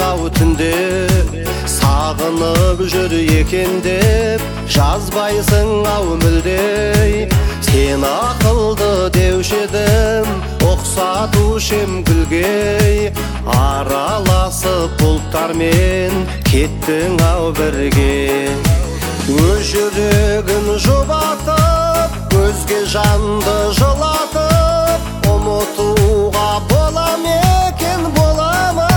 ау түнде сағынып жүр екен деп жазбайсың ау мүлде. Сен ақылды деуші едім, ұқсатушы ем гүлге. Араласып бұлттармен кеттің ау бірге. Өз жүрегін жұбатып, өзге жанды жылатып, ұмытуға бола мекен, бола ма?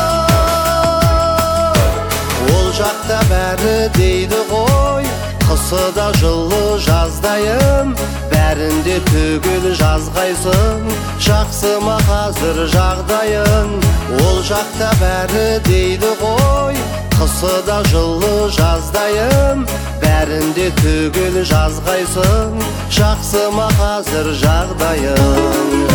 Ол жақта бәрі дейді ғой, қысы да жылы жаздайым, бәрінде түгел жазғайсың, жақсы ма қазір жағдайың? Ол жақта бәрі дейді ғой, қысы да жылы жаздайым, бәрінде түгел жазғайсың, жақсы ма қазір жағдайың?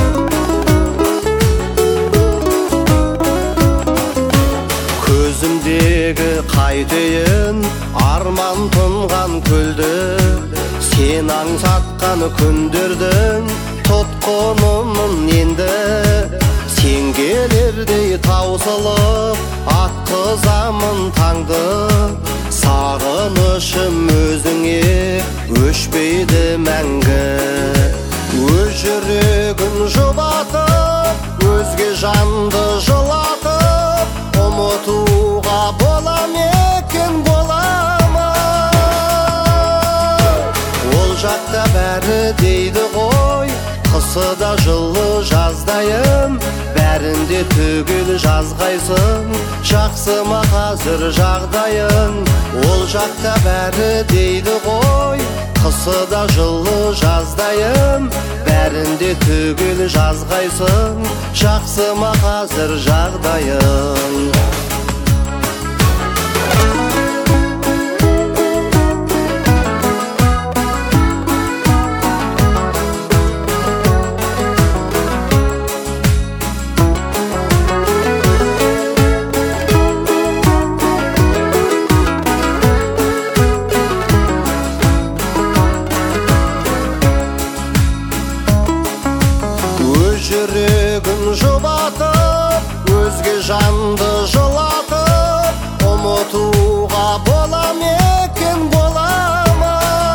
Көзімдегі қайтейін арман тұнған көлді, сен аңсатқан күндердің тұтқынымын енді. Сен келердей таусылып атқызамын таңды, сағынышым өзіңе өшпейді мәңгі. Өз жүрегін жұбатып, өзге жанды жылатып, ұмытуға бола мекен, бола ма? Ол жақта бәрі дейді ғой, қысы да жылы жаздайым, бәрінде түгел жазғайсың, жақсы ма қазір жағдайың? Ол жақта бәрі дейді ғой, қысы да жылы жаздайым, бәрінде түгел жазғайсың, жақсы ма қазір жағдайың? Жүрегін жұбатып, өзге жанды жылатып, ұмытуға бола мекен, бола ма?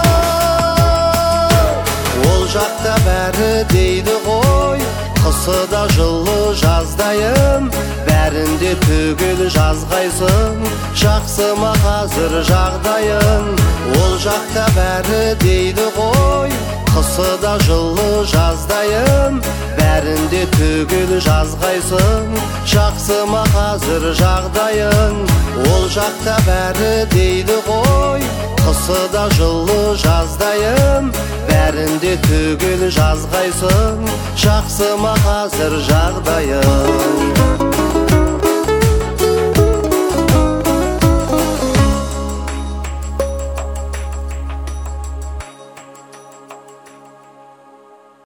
Ол жақта бәрі дейді ғой, қысы да жылы жаздайым, бәрінде түгел жазғайсың, жақсы ма қазір жағдайың? Ол жақта бәрі дейді ғой, қысы да жылы жаздайым, бәрінде түгел жазғайсың, жақсы ма қазір жағдайың? Ол жақта бәрі дейді ғой, қысы да жылы жаздайым, бәрінде түгел жазғайсың, жақсы ма қазір жағдайың?